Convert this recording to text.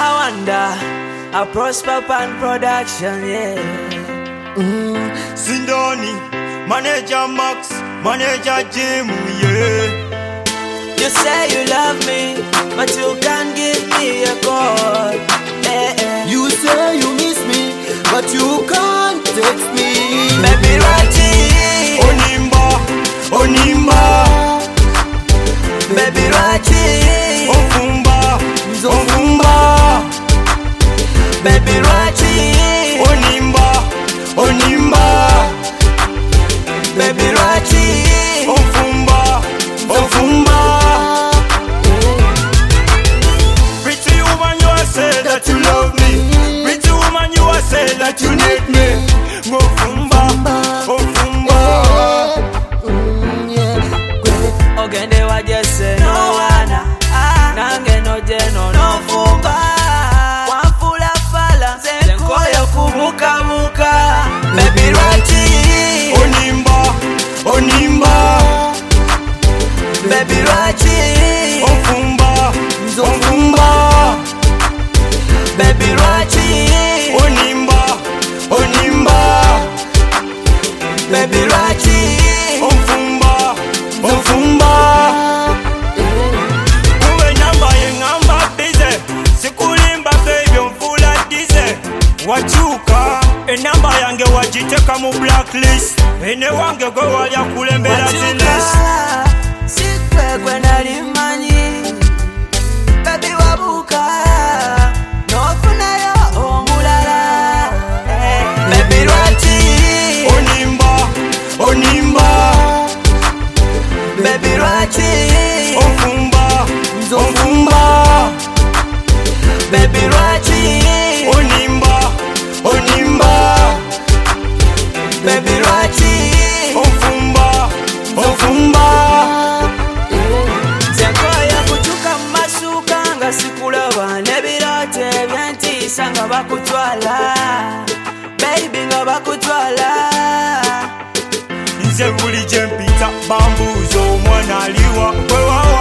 I wonder, a prosper pan production, yeah. Sindoni, manager Max, manager Jim, yeah. You say you love me, but you can't give me a call. You say you miss me, but you can't text me. Baby Rachi, Onimba, Onimba, Baby Rachi, Ofumba, Ofumba, Baby Rachi, Onimba, Onimba, Baby Rachi, Ofumba, Ofumba. Pretty woman, you are say that you love me. Pretty woman, you are say that you need me. Ofumba, Ofumba. Ogende wa jese no wana, nange no jeno no fumba. Wafula fala, zenko ya kubuka buka. Baby Rachi, Onimba, Onimba, Baby Rachi, Ofumba, Ofumba, Baby Rachi, Onimba, Onimba, Baby Rachi, Ofumba, Ofumba. Uwe namba yengamba bize, sikulimba baby mfula dize. Wachuka, enamba yange wajiteka mu blacklist. Ene wange go walya kulembera tilis. sikwe kwenda limanyi. Baby wabuka, nofunayo omulala. Baby Rachi, Onimba, Onimba, Baby Rachi, Ofumba, Ofumba, Baby Rachi, Onimba, Onimba, Baby Rachi, Ofumba, Ofumba. Zenkoya kuchuka masuka nga sikulaba nebirate byentisa nga bakutwala. Baby nga bakutwala. Nze buli gyempita bambuuza omwana aliwa.